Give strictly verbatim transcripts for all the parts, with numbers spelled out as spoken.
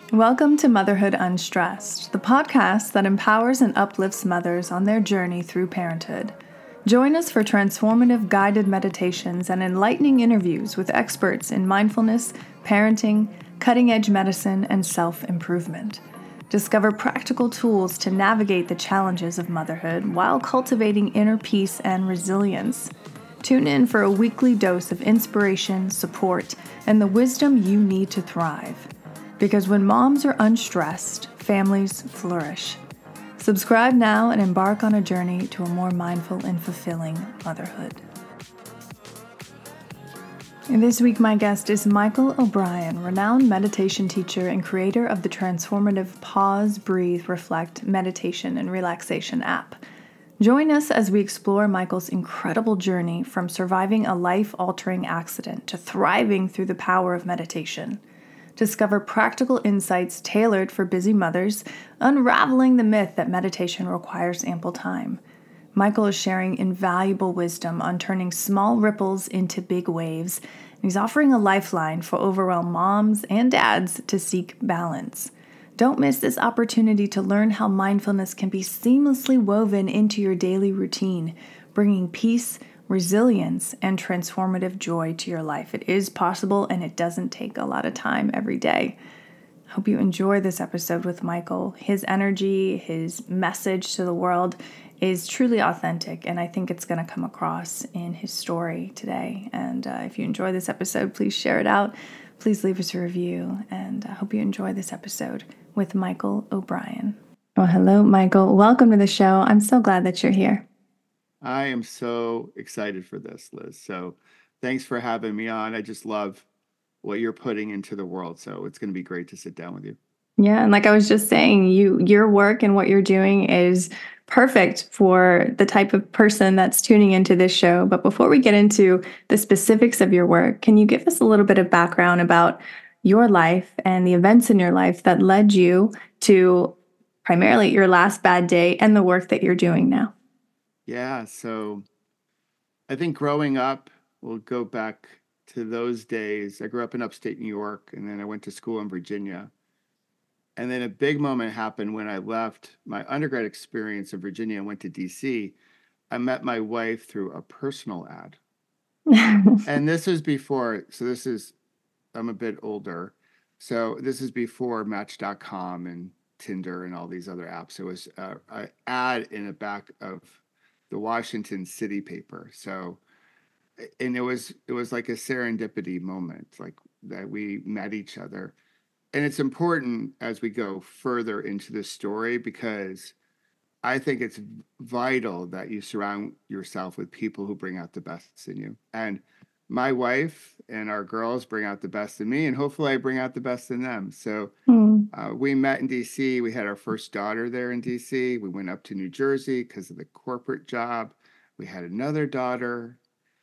Welcome to Motherhood Unstressed, the podcast that empowers and uplifts mothers on their journey through parenthood. Join us for transformative guided meditations and enlightening interviews with experts in mindfulness, parenting, cutting-edge medicine, and self-improvement. Discover practical tools to navigate the challenges of motherhood while cultivating inner peace and resilience. Tune in for a weekly dose of inspiration, support, and the wisdom you need to thrive. Because when moms are unstressed, families flourish. Subscribe now and embark on a journey to a more mindful and fulfilling motherhood. And this week, my guest is Michael O'Brien, renowned meditation teacher and creator of the transformative Pause, Breathe, Reflect meditation and relaxation app. Join us as we explore Michael's incredible journey from surviving a life-altering accident to thriving through the power of meditation. Discover practical insights tailored for busy mothers, unraveling the myth that meditation requires ample time. Michael is sharing invaluable wisdom on turning small ripples into big waves, and he's offering a lifeline for overwhelmed moms and dads to seek balance. Don't miss this opportunity to learn how mindfulness can be seamlessly woven into your daily routine, bringing peace, resilience, and transformative joy to your life. It is possible, and it doesn't take a lot of time every day. I hope you enjoy this episode with Michael. His energy, his message to the world is truly authentic, and I think it's going to come across in his story today. And uh, if you enjoy this episode, please share it out. Please leave us a review, and I hope you enjoy this episode with Michael O'Brien. Well, hello, Michael. Welcome to the show. I'm so glad that you're here. I am so excited for this, Liz. So thanks for having me on. I just love what you're putting into the world. So it's going to be great to sit down with you. Yeah, and like I was just saying, you your work and what you're doing is perfect for the type of person that's tuning into this show. But before we get into the specifics of your work, can you give us a little bit of background about your life and the events in your life that led you to primarily your last bad day and the work that you're doing now? Yeah, so I think growing up, we'll go back to those days. I grew up in upstate New York, and then I went to school in Virginia. And then a big moment happened when I left my undergrad experience in Virginia and went to D C. I met my wife through a personal ad. And this was before, so this is, I'm a bit older. So this is before Match dot com and Tinder and all these other apps. It was uh, an ad in the back of the Washington City paper. So, and it was, it was like a serendipity moment, like that we met each other. And it's important as we go further into the story, because I think it's vital that you surround yourself with people who bring out the best in you. And my wife and our girls bring out the best in me, and hopefully I bring out the best in them. So Mm. uh, we met in D C. We had our first daughter there in D C. We went up to New Jersey because of the corporate job. We had another daughter,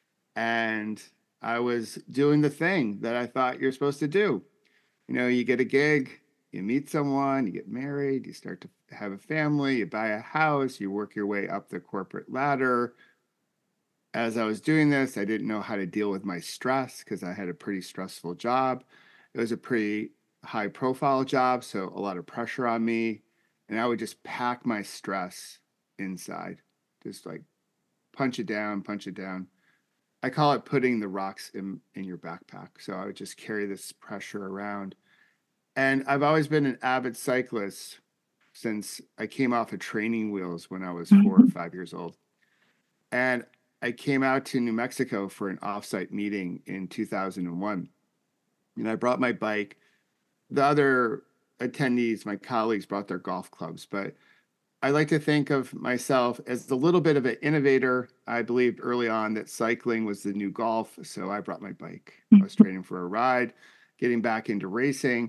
and I was doing the thing that I thought you're supposed to do. You know, you get a gig, you meet someone, you get married, you start to have a family, you buy a house, you work your way up the corporate ladder. As I was doing this, I didn't know how to deal with my stress because I had a pretty stressful job. It was a pretty high profile job, so a lot of pressure on me. And I would just pack my stress inside, just like punch it down, punch it down. I call it putting the rocks in, in your backpack. So I would just carry this pressure around. And I've always been an avid cyclist since I came off of training wheels when I was four or five years old. And I came out to New Mexico for an offsite meeting in two thousand one. And I brought my bike. The other attendees, my colleagues, brought their golf clubs. But I like to think of myself as a little bit of an innovator. I believed early on that cycling was the new golf. So I brought my bike. I was training for a ride, getting back into racing.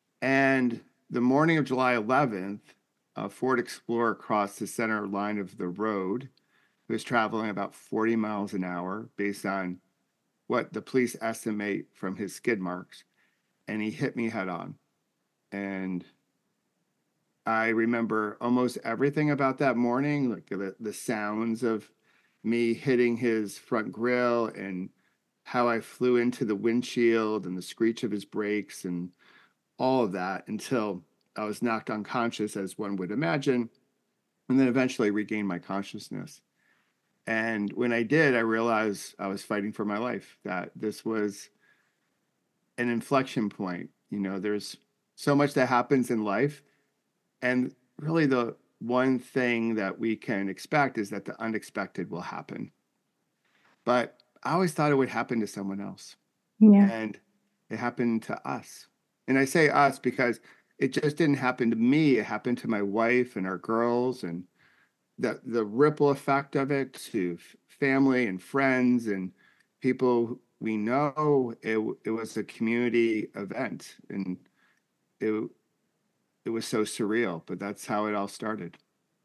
And the morning of July eleventh, a Ford Explorer crossed the center line of the road. It was traveling about forty miles an hour based on what the police estimate from his skid marks. And he hit me head on. And I remember almost everything about that morning, like the, the sounds of me hitting his front grille and how I flew into the windshield and the screech of his brakes and all of that until I was knocked unconscious, as one would imagine, and then eventually regained my consciousness. And when I did, I realized I was fighting for my life, that this was an inflection point. You know, there's so much that happens in life. And really, the one thing that we can expect is that the unexpected will happen. But I always thought it would happen to someone else. Yeah. And it happened to us. And I say us because it just didn't happen to me. It happened to my wife and our girls, and the the ripple effect of it to f- family and friends and people we know. It it was a community event, and it it was so surreal. But that's how it all started.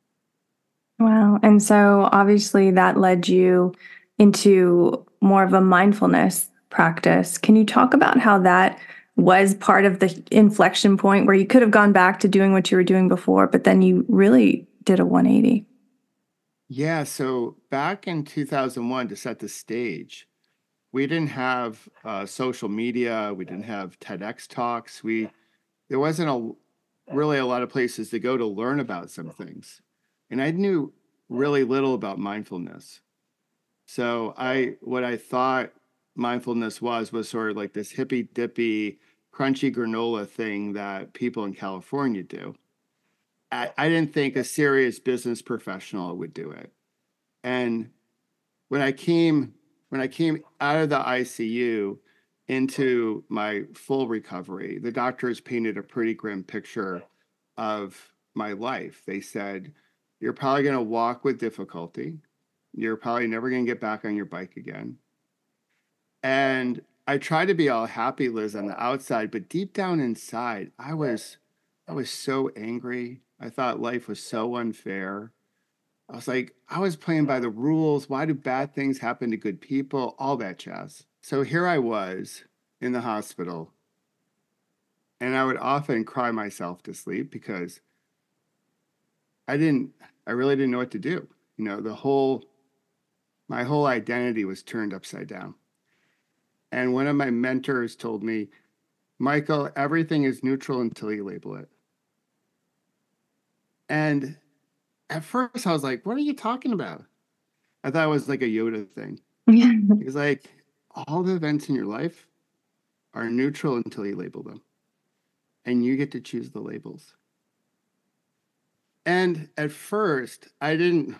Wow. And so obviously that led you into more of a mindfulness practice. Can you talk about how that was part of the inflection point where you could have gone back to doing what you were doing before, but then you really did a one eighty? Yeah. So back in two thousand one, to set the stage, we didn't have uh, social media. We didn't have TEDx talks. We there wasn't a really a lot of places to go to learn about some things, and I knew really little about mindfulness. So I what I thought mindfulness was was sort of like this hippy dippy, crunchy granola thing that people in California do. I, I didn't think a serious business professional would do it. And when I came when I came out of the I C U into my full recovery, the doctors painted a pretty grim picture of my life. They said, "You're probably going to walk with difficulty. You're probably never going to get back on your bike again." And I tried to be all happy, Liz, on the outside, but deep down inside, I was I was so angry. I thought life was so unfair. I was like, I was playing by the rules. Why do bad things happen to good people? All that jazz. So here I was in the hospital, and I would often cry myself to sleep because I didn't, I really didn't know what to do. You know, the whole, my whole identity was turned upside down. And one of my mentors told me, Michael, everything is neutral until you label it. And at first I was like, what are you talking about? I thought it was like a Yoda thing. He's like, all the events in your life are neutral until you label them, and you get to choose the labels. And at first, I didn't,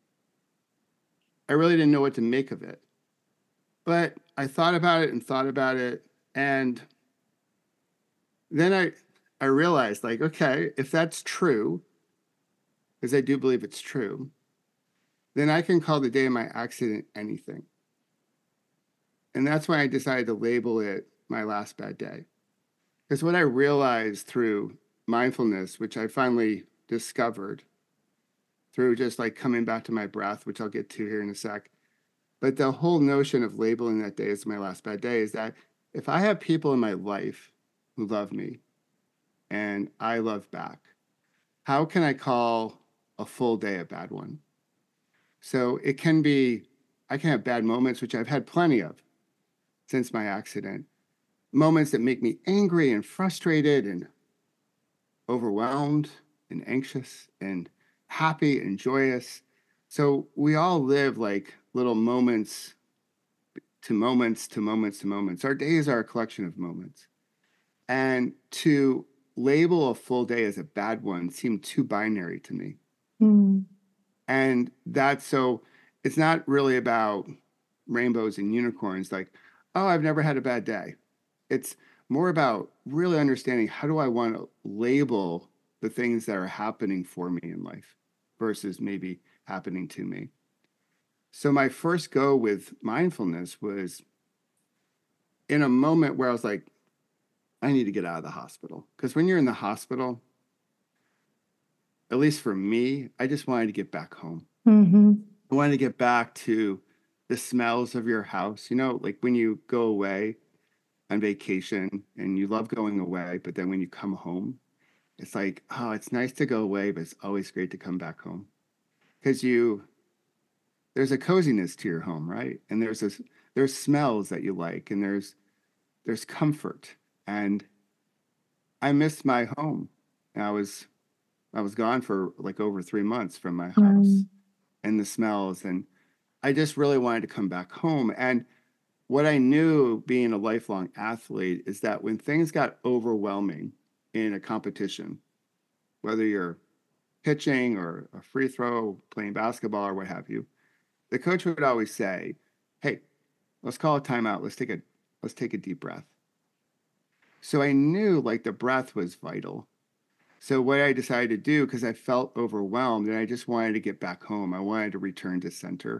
I really didn't know what to make of it. But I thought about it and thought about it. And then I, I realized, like, okay, if that's true, because I do believe it's true, then I can call the day of my accident anything. And that's why I decided to label it my last bad day. Because what I realized through mindfulness, which I finally discovered through just like coming back to my breath, which I'll get to here in a sec. But the whole notion of labeling that day as my last bad day is that if I have people in my life who love me and I love back, how can I call a full day a bad one? So it can be, I can have bad moments, which I've had plenty of since my accident, moments that make me angry and frustrated and overwhelmed and anxious and happy and joyous. So we all live like little moments to moments to moments to moments. Our days are a collection of moments. And to label a full day as a bad one seemed too binary to me. Mm. And that's so it's not really about rainbows and unicorns, like, oh, I've never had a bad day. It's more about really understanding how do I want to label the things that are happening for me in life versus maybe happening to me. So my first go with mindfulness was in a moment where I was like, I need to get out of the hospital. Because when you're in the hospital, at least for me, I just wanted to get back home. Mm-hmm. I wanted to get back to the smells of your house. You know, like when you go away on vacation and you love going away, but then when you come home, it's like, oh, it's nice to go away, but it's always great to come back home. Because you there's a coziness to your home, right? And there's this there's smells that you like, and there's there's comfort. And I missed my home. I was I was gone for like over three months from my house Mm. and the smells, and I just really wanted to come back home. And what I knew being a lifelong athlete is that when things got overwhelming in a competition, whether you're pitching or a free throw, playing basketball or what have you, the coach would always say, "Hey, let's call a timeout. Let's take a let's take a deep breath." So I knew like the breath was vital. So what I decided to do, because I felt overwhelmed and I just wanted to get back home, I wanted to return to center,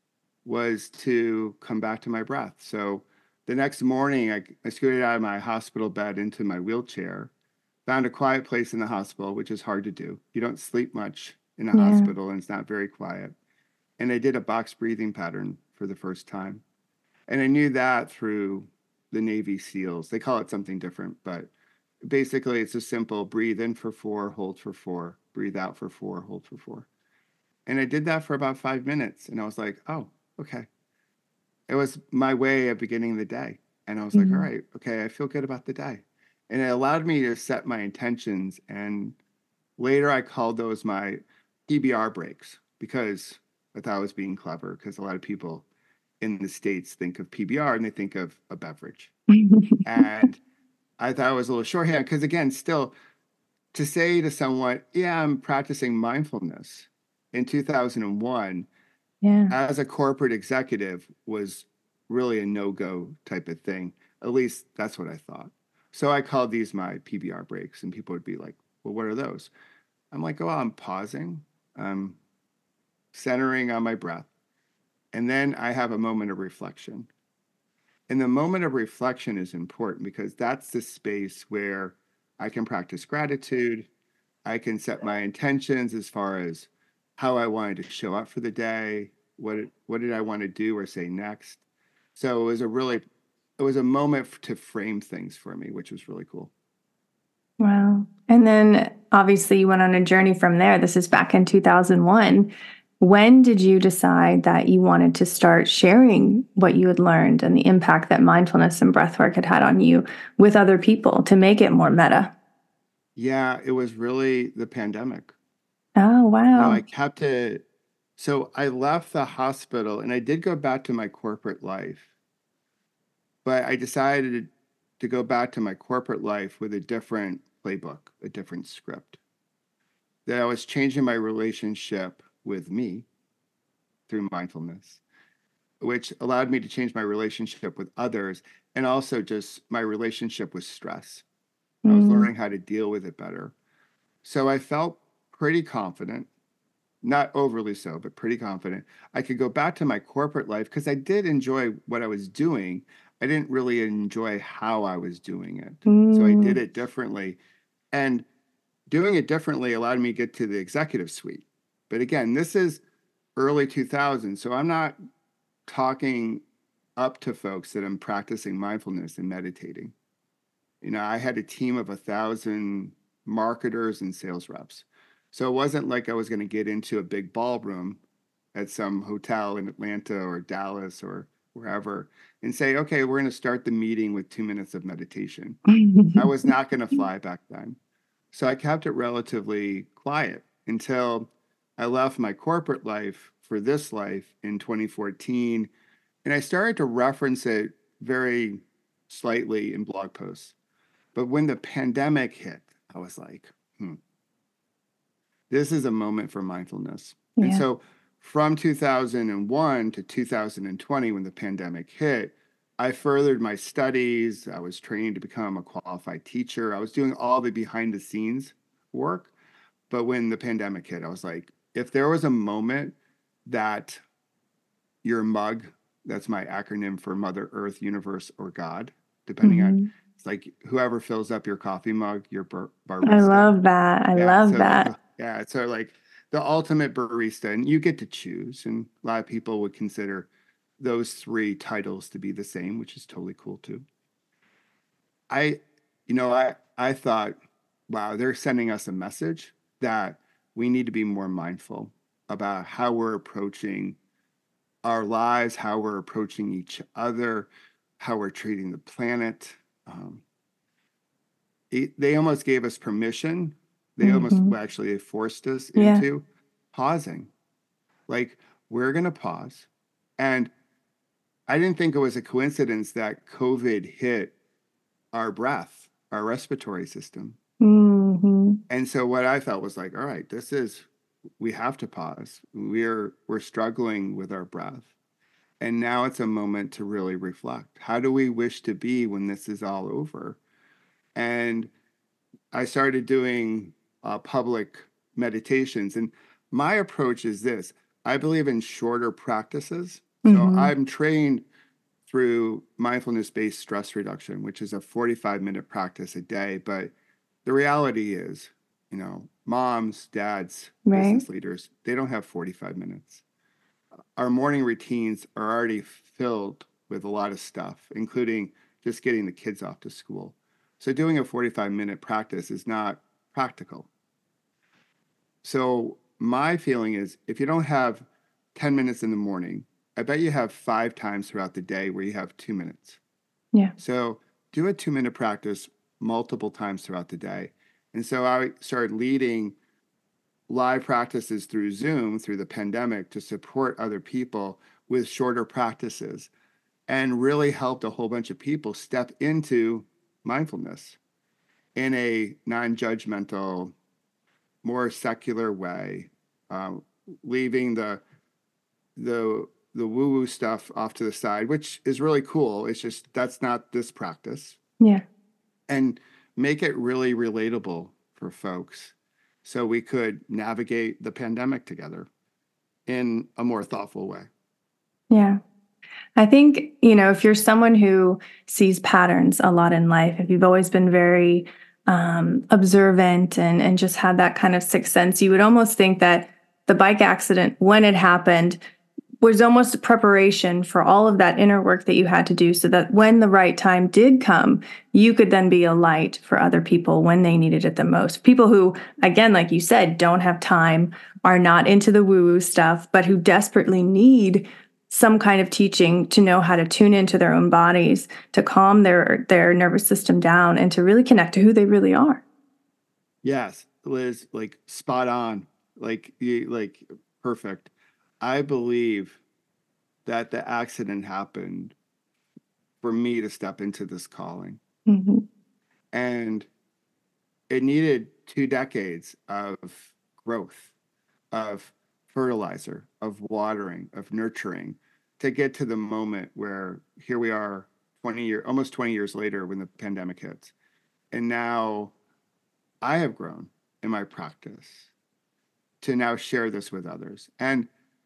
was to come back to my breath. So the next morning, I, I scooted out of my hospital bed into my wheelchair, found a quiet place in the hospital, which is hard to do. You don't sleep much in a Yeah. hospital and it's not very quiet. And I did a box breathing pattern for the first time. And I knew that through the Navy SEALs. They call it something different, but basically it's a simple breathe in for four, hold for four, breathe out for four, hold for four. And I did that for about five minutes. And I was like, oh, okay. It was my way of beginning the day. And I was like, all Mm. right, okay, I feel good about the day. And it allowed me to set my intentions. And later I called those my P B R breaks because I thought I was being clever because a lot of people in the States think of P B R and they think of a beverage. And I thought it was a little shorthand because, again, still to say to someone, yeah, I'm practicing mindfulness in two thousand one Yeah. as a corporate executive was really a no-go type of thing. At least that's what I thought. So I called these my P B R breaks, and people would be like, well, what are those? I'm like, oh, I'm pausing, I'm centering on my breath, and then I have a moment of reflection. And the moment of reflection is important because that's the space where I can practice gratitude. I can set my intentions as far as how I wanted to show up for the day, what what did I want to do or say next. So it was a really it was a moment to frame things for me, which was really cool. Wow. And then obviously you went on a journey from there. This is back in two thousand one. When did you decide that you wanted to start sharing what you had learned and the impact that mindfulness and breathwork had had on you with other people to make it more meta? Yeah, it was really the pandemic. Oh, You know, I wow. kept it. So I left the hospital and I did go back to my corporate life, but I decided to go back to my corporate life with a different playbook, a different script. That I was changing my relationship with me through mindfulness, which allowed me to change my relationship with others and also just my relationship with stress. I was Mm. learning how to deal with it better. So I felt pretty confident, not overly so, but pretty confident. I could go back to my corporate life because I did enjoy what I was doing. I didn't really enjoy how I was doing it. So I did Mm. it differently. And doing it differently allowed me to get to the executive suite. But again, this is early two thousands. So I'm not talking up to folks that I'm practicing mindfulness and meditating. You know, I had a team of a thousand marketers and sales reps. So it wasn't like I was going to get into a big ballroom at some hotel in Atlanta or Dallas or wherever and say, okay, we're going to start the meeting with two minutes of meditation. I was not going to fly back then. So I kept it relatively quiet until I left my corporate life for this life in twenty fourteen. And I started to reference it very slightly in blog posts. But when the pandemic hit, I was like, hmm, this is a moment for mindfulness. And Yeah. so from two thousand one to two thousand twenty, when the pandemic hit, I furthered my studies. I was training to become a qualified teacher. I was doing all the behind the scenes work. But when the pandemic hit, I was like, if there was a moment that your mug, that's my acronym for Mother Earth, Universe, or God, depending on, Mhm. it's like whoever fills up your coffee mug, your bar- I barista. love that. I Yeah. love So like, that. the, yeah. So like the ultimate barista, and you get to choose. And a lot of people would consider those three titles to be the same, which is totally cool too. I, you know, I, I thought, wow, they're sending us a message that we need to be more mindful about how we're approaching our lives, how we're approaching each other, how we're treating the planet. Um, it, they almost gave us permission. They almost Mm-hmm. well, actually forced us Yeah. into pausing. Like, we're going to pause. And I didn't think it was a coincidence that COVID hit our breath, our respiratory system. Mm-hmm. And so what I felt was like, all right, this is, we have to pause. We're we're struggling with our breath. And now it's a moment to really reflect. How do we wish to be when this is all over? And I started doing uh, public meditations. And my approach is this: I believe in shorter practices. So Mm-hmm. I'm trained through mindfulness based stress reduction, which is a forty-five minute practice a day. But the reality is, you know, moms, dads, Right. business leaders, they don't have forty-five minutes. Our morning routines are already filled with a lot of stuff, including just getting the kids off to school. So doing a forty-five minute practice is not practical. So my feeling is if you don't have ten minutes in the morning, I bet you have five times throughout the day where you have two minutes. Yeah. So do a two minute practice multiple times throughout the day. And so I started leading live practices through Zoom through the pandemic to support other people with shorter practices and really helped a whole bunch of people step into mindfulness in a non judgmental, more secular way, um, leaving the the the woo woo stuff off to the side, which is really cool. It's just that's not this practice, Yeah. and make it really relatable for folks, so we could navigate the pandemic together in a more thoughtful way. Yeah. I think, you know, if you're someone who sees patterns a lot in life, if you've always been very um, observant and, and just had that kind of sixth sense, you would almost think that the bike accident, when it happened, was almost a preparation for all of that inner work that you had to do so that when the right time did come, you could then be a light for other people when they needed it the most. People who, again, like you said, don't have time, are not into the woo-woo stuff, but who desperately need some kind of teaching to know how to tune into their own bodies, to calm their their nervous system down, and to really connect to who they really are. Yes, Liz, like spot on, like you, like perfect. I believe that the accident happened for me to step into this calling, Mm-hmm. and it needed two decades of growth, of fertilizer, of watering, of nurturing to get to the moment where here we are twenty years, almost twenty years later when the pandemic hits. And now I have grown in my practice to now share this with others. And,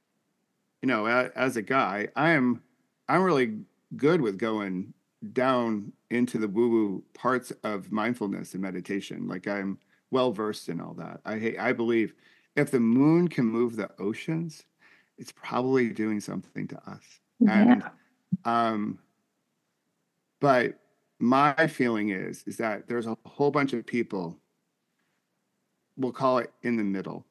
you know, as a guy, I am, I'm really good with going down into the woo woo parts of mindfulness and meditation. Like I'm well versed in all that. I I believe if the moon can move the oceans, it's probably doing something to us. And Yeah. um, but my feeling is is that there's a whole bunch of people, we'll call it in the middle,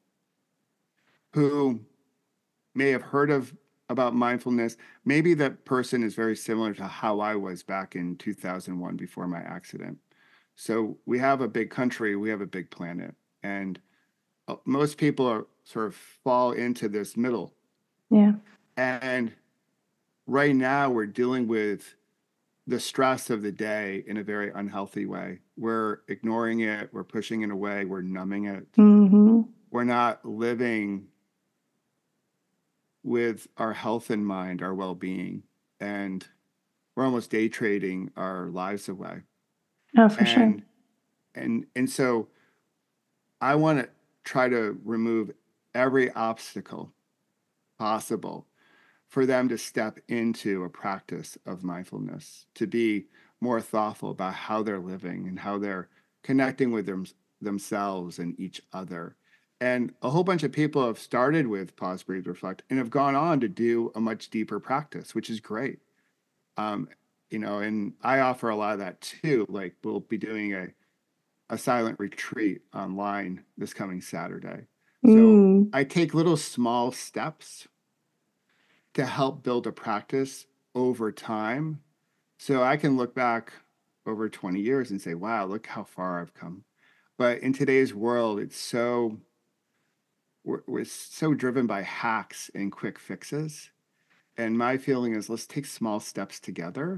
who may have heard of about mindfulness. Maybe that person is very similar to how I was back in two thousand one before my accident. So we have a big country, we have a big planet, and uh, most people are sort of fall into this middle. Yeah. And right now we're dealing with the stress of the day in a very unhealthy way. We're ignoring it, we're pushing it away, we're numbing it. Mm-hmm. We're not living with our health in mind, our well-being, and we're almost day trading our lives away. Oh, for sure. And and and so I want to try to remove every obstacle possible for them to step into a practice of mindfulness, to be more thoughtful about how they're living and how they're connecting with them, themselves and each other. And a whole bunch of people have started with pause, breathe, reflect, and have gone on to do a much deeper practice, which is great. Um, you know, and I offer a lot of that too. Like we'll be doing a a silent retreat online this coming Saturday. So Mm. I take little small steps to help build a practice over time. So I can look back over twenty years and say, wow, look how far I've come. But in today's world, it's so, we're, we're so driven by hacks and quick fixes. And my feeling is let's take small steps together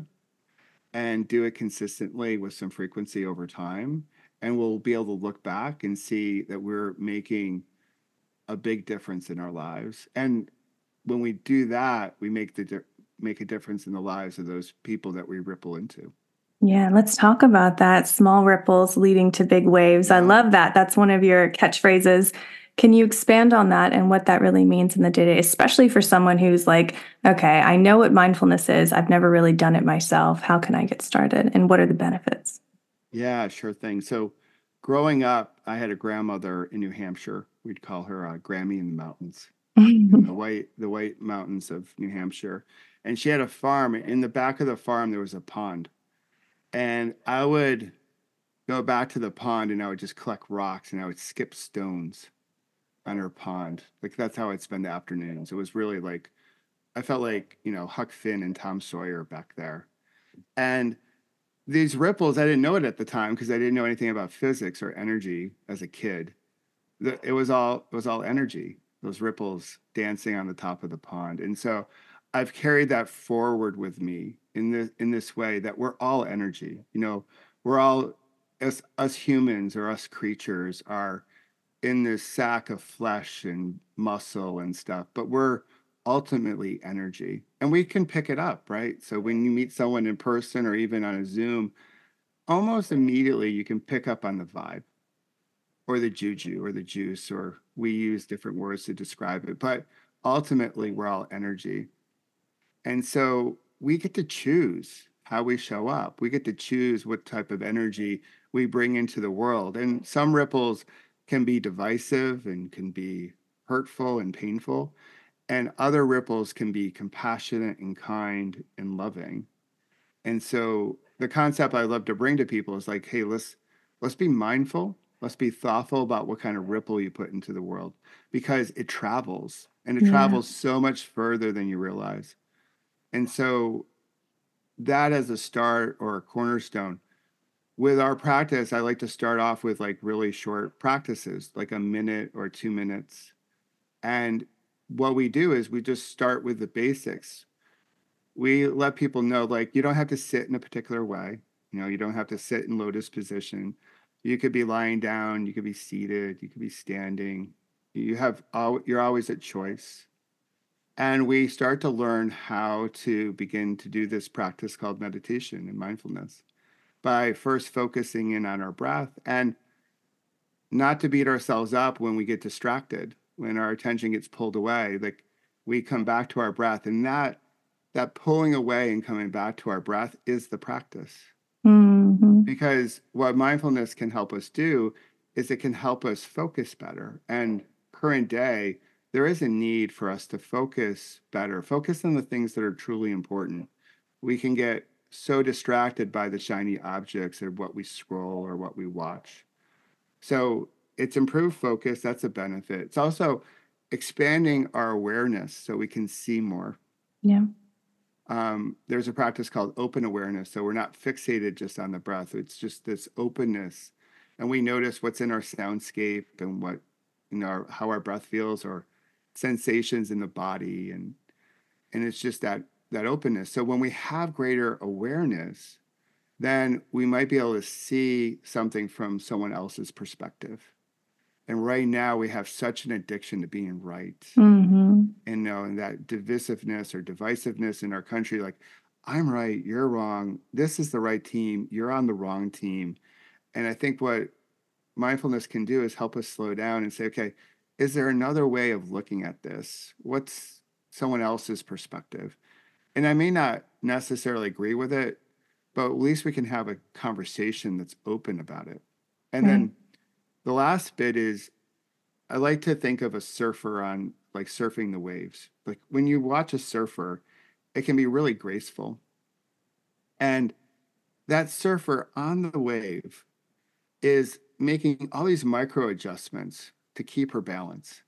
and do it consistently with some frequency over time. And we'll be able to look back and see that we're making a big difference in our lives. And when we do that, we make the di- make a difference in the lives of those people that we ripple into. Yeah, let's talk about that. Small ripples leading to big waves. I Yeah. love that. That's one of your catchphrases. Can you expand on that and what that really means in the day to day, especially for someone who's like, okay, I know what mindfulness is. I've never really done it myself. How can I get started? And what are the benefits? Yeah, sure thing. So growing up, I had a grandmother in New Hampshire. We'd call her uh, Grammy in the mountains, in the white the white mountains of New Hampshire. And she had a farm. In the back of the farm, there was a pond. And I would go back to the pond and I would just collect rocks and I would skip stones on her pond. Like that's how I'd spend the afternoons. It was really like I felt like, you know, Huck Finn and Tom Sawyer back there. And these ripples, I didn't know it at the time because I didn't know anything about physics or energy as a kid. The, it was all it was all energy, those ripples dancing on the top of the pond. And so I've carried that forward with me in this in this way that we're all energy. You know, we're all us us humans or us creatures are in this sack of flesh and muscle and stuff, but we're ultimately energy and we can pick it up, right? So when you meet someone in person or even on a Zoom, almost immediately you can pick up on the vibe or the juju or the juice, or we use different words to describe it, but ultimately we're all energy. And so we get to choose how we show up. We get to choose what type of energy we bring into the world. And some ripples can be divisive and can be hurtful and painful. And other ripples can be compassionate and kind and loving. And so the concept I love to bring to people is like, hey, let's let's be mindful. Let's be thoughtful about what kind of ripple you put into the world because it travels and it Yeah. travels so much further than you realize. And so that as a start or a cornerstone with our practice, I like to start off with like really short practices, like a minute or two minutes. And what we do is we just start with the basics. We let people know, like, you don't have to sit in a particular way. You know, you don't have to sit in lotus position. You could be lying down, you could be seated, you could be standing. You have, all, you're always at choice. And we start to learn how to begin to do this practice called meditation and mindfulness by first focusing in on our breath and not to beat ourselves up when we get distracted, when our attention gets pulled away. Like we come back to our breath, and that that pulling away and coming back to our breath is the practice. Mm-hmm. Because what mindfulness can help us do is it can help us focus better. And current day, there is a need for us to focus better, focus on the things that are truly important. We can get so distracted by the shiny objects or what we scroll or what we watch. So it's improved focus. That's a benefit. It's also expanding our awareness so we can see more. Yeah. Um, there's a practice called open awareness. So we're not fixated just on the breath. It's just this openness. And we notice what's in our soundscape and what, you know, how our breath feels or sensations in the body. And, and it's just that, that openness. So when we have greater awareness, then we might be able to see something from someone else's perspective. And right now we have such an addiction to being right. Mm-hmm. And knowing that divisiveness or divisiveness in our country, like, I'm right, you're wrong. This is the right team. You're on the wrong team. And I think what mindfulness can do is help us slow down and say, okay, is there another way of looking at this? What's someone else's perspective? And I may not necessarily agree with it, but at least we can have a conversation that's open about it. And Right. then the last bit is I like to think of a surfer on like surfing the waves. Like when you watch a surfer, it can be really graceful. And that surfer on the wave is making all these micro adjustments to keep her balance.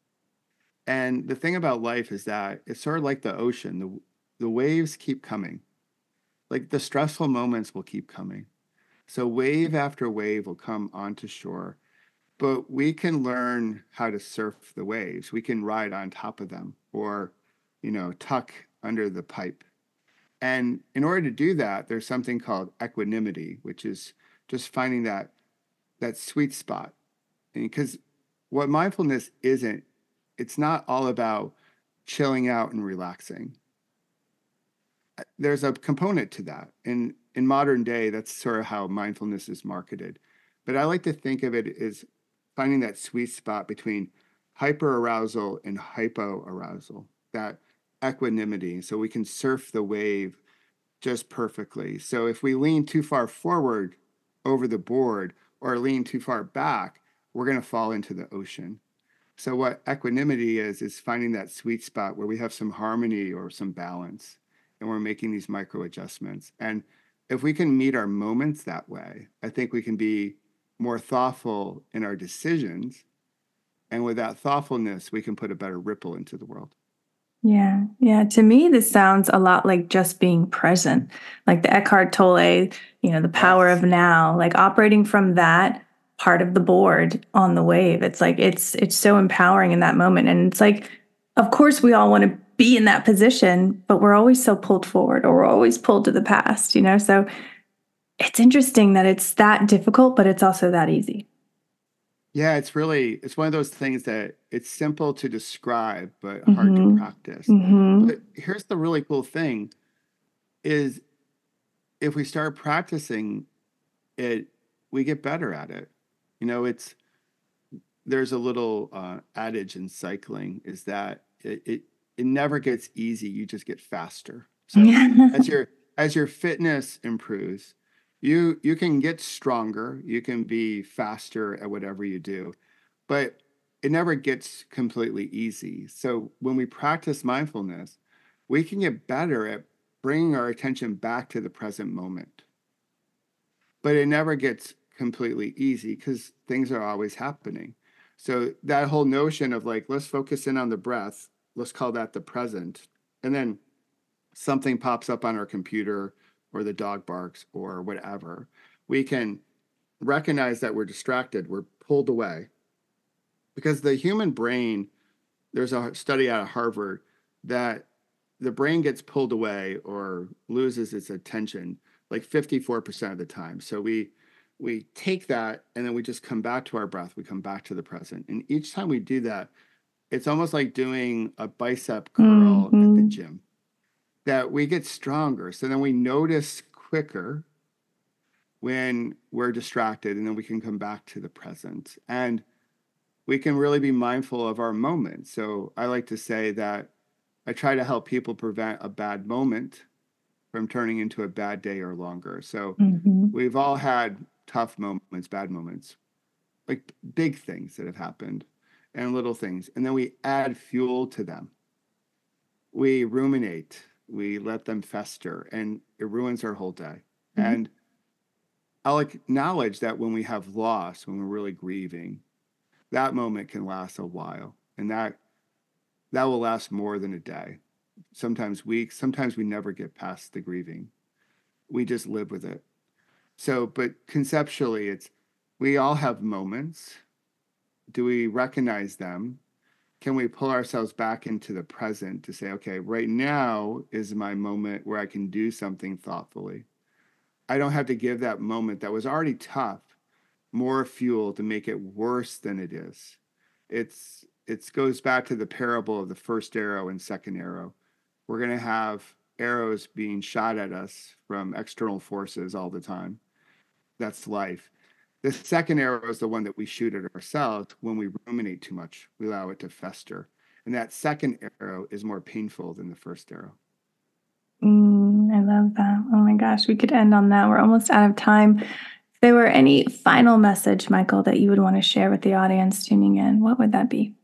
And the thing about life is that it's sort of like the ocean. The, the waves keep coming. like the stressful moments will keep coming. So wave after wave will come onto shore, but we can learn how to surf the waves. We can ride on top of them or, you know, tuck under the pipe. And in order to do that, there's something called equanimity, which is just finding that that sweet spot. Because what mindfulness isn't, it's not all about chilling out and relaxing. There's a component to that. And in modern day, that's sort of how mindfulness is marketed. But I like to think of it as finding that sweet spot between hyper arousal and hypo arousal, that equanimity, so we can surf the wave just perfectly. So if we lean too far forward over the board or lean too far back, we're going to fall into the ocean. So what equanimity is, is finding that sweet spot where we have some harmony or some balance, and we're making these micro adjustments. And if we can meet our moments that way, I think we can be more thoughtful in our decisions. And with that thoughtfulness, we can put a better ripple into the world. Yeah. Yeah. To me, this sounds a lot like just being present, like the Eckhart Tolle, you know, the power Yes. of now, like operating from that part of the board on the wave. It's like, it's, it's so empowering in that moment. And it's like, of course, we all want to be in that position, but we're always so pulled forward or we're always pulled to the past, you know? So it's interesting that it's that difficult, but it's also that easy. Yeah, it's really, it's one of those things that it's simple to describe, but hard to Mm-hmm. practice. Mm-hmm. But here's the really cool thing is if we start practicing it, we get better at it. You know, it's, there's a little uh, adage in cycling is that it, it, it never gets easy. You just get faster. So as your, as your fitness improves, you, you can get stronger. You can be faster at whatever you do, but it never gets completely easy. So when we practice mindfulness, we can get better at bringing our attention back to the present moment. But it never gets completely easy because things are always happening. So that whole notion of like, let's focus in on the breath, let's call that the present. And then something pops up on our computer or the dog barks or whatever. We can recognize that we're distracted, we're pulled away. Because the human brain, there's a study out of Harvard that the brain gets pulled away or loses its attention like fifty-four percent of the time. So we we take that and then we just come back to our breath. We come back to the present. And each time we do that, it's almost like doing a bicep curl mm-hmm. at the gym, that we get stronger. So then we notice quicker when we're distracted, and then we can come back to the present. And we can really be mindful of our moments. So I like to say that I try to help people prevent a bad moment from turning into a bad day or longer. So mm-hmm. we've all had tough moments, bad moments, like big things that have happened and little things. And then we add fuel to them. We ruminate, we let them fester, and it ruins our whole day. Mm-hmm. And I'll acknowledge that when we have loss, when we're really grieving, that moment can last a while. And that that will last more than a day, sometimes weeks, sometimes we never get past the grieving. We just live with it. So, but conceptually, it's, we all have moments. Do we recognize them? Can we pull ourselves back into the present to say, okay, right now is my moment where I can do something thoughtfully. I don't have to give that moment that was already tough more fuel to make it worse than it is. It's, it goes back to the parable of the first arrow and second arrow. We're going to have arrows being shot at us from external forces all the time. That's life. The second arrow is the one that we shoot at ourselves when we ruminate too much. We allow it to fester. And that second arrow is more painful than the first arrow. Mm, I love that. Oh my gosh, we could end on that. We're almost out of time. If there were any final message, Michael, that you would want to share with the audience tuning in, what would that be?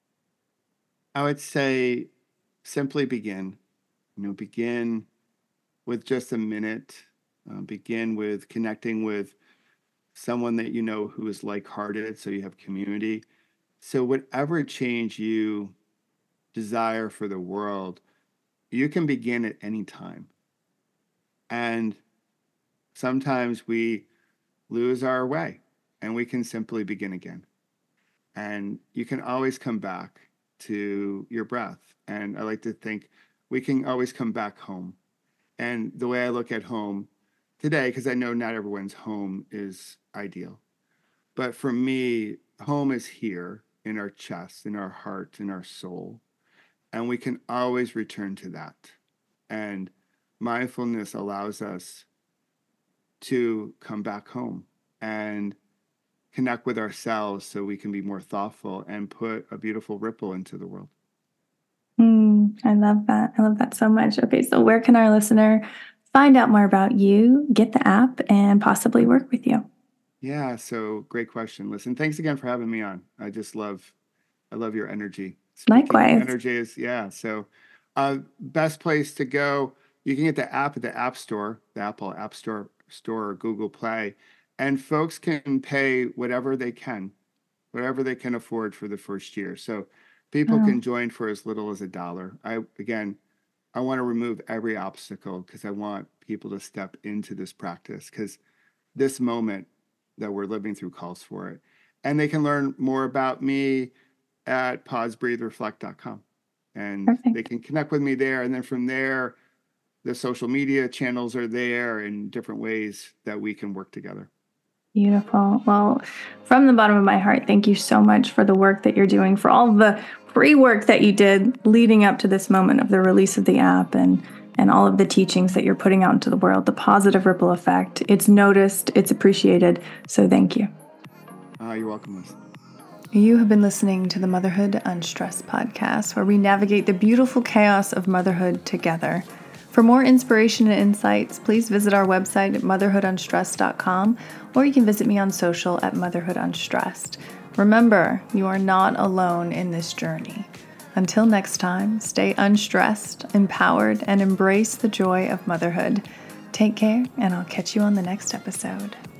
I would say simply begin. You know, begin with just a minute. Uh, begin with connecting with someone that you know who is like-hearted, so you have community. So whatever change you desire for the world, you can begin at any time. And sometimes we lose our way and we can simply begin again. And you can always come back to your breath. And I like to think we can always come back home. And the way I look at home today, because I know not everyone's home is ideal, but for me, home is here in our chest, in our heart, in our soul. And we can always return to that. And mindfulness allows us to come back home and connect with ourselves so we can be more thoughtful and put a beautiful ripple into the world. Mm, I love that. I love that so much. Okay, so where can our listener find out more about you, get the app, and possibly work with you? Yeah, so great question. Listen, thanks again for having me on. I just love, I love your energy. Speaking Likewise. of energy is, yeah. So, uh, best place to go. You can get the app at the App Store, the Apple App Store, Store or Google Play, and folks can pay whatever they can, whatever they can afford for the first year. So, people Oh, can join for as little as a dollar. I again, I want to remove every obstacle because I want people to step into this practice because this moment that we're living through calls for it. And they can learn more about me at pause breathe reflect dot com. And perfect. they can connect with me there. And then from there, the social media channels are there in different ways that we can work together. Beautiful. Well, from the bottom of my heart, thank you so much for the work that you're doing, for all the pre-work that you did leading up to this moment of the release of the app and and all of the teachings that you're putting out into the world, the positive ripple effect. It's noticed, it's appreciated. So thank you. Uh, you're welcome, Liz. You have been listening to the Motherhood Unstressed podcast, where we navigate the beautiful chaos of motherhood together. For more inspiration and insights, please visit our website at motherhood unstressed dot com, or you can visit me on social at Motherhood Unstressed. Remember, you are not alone in this journey. Until next time, stay unstressed, empowered, and embrace the joy of motherhood. Take care, and I'll catch you on the next episode.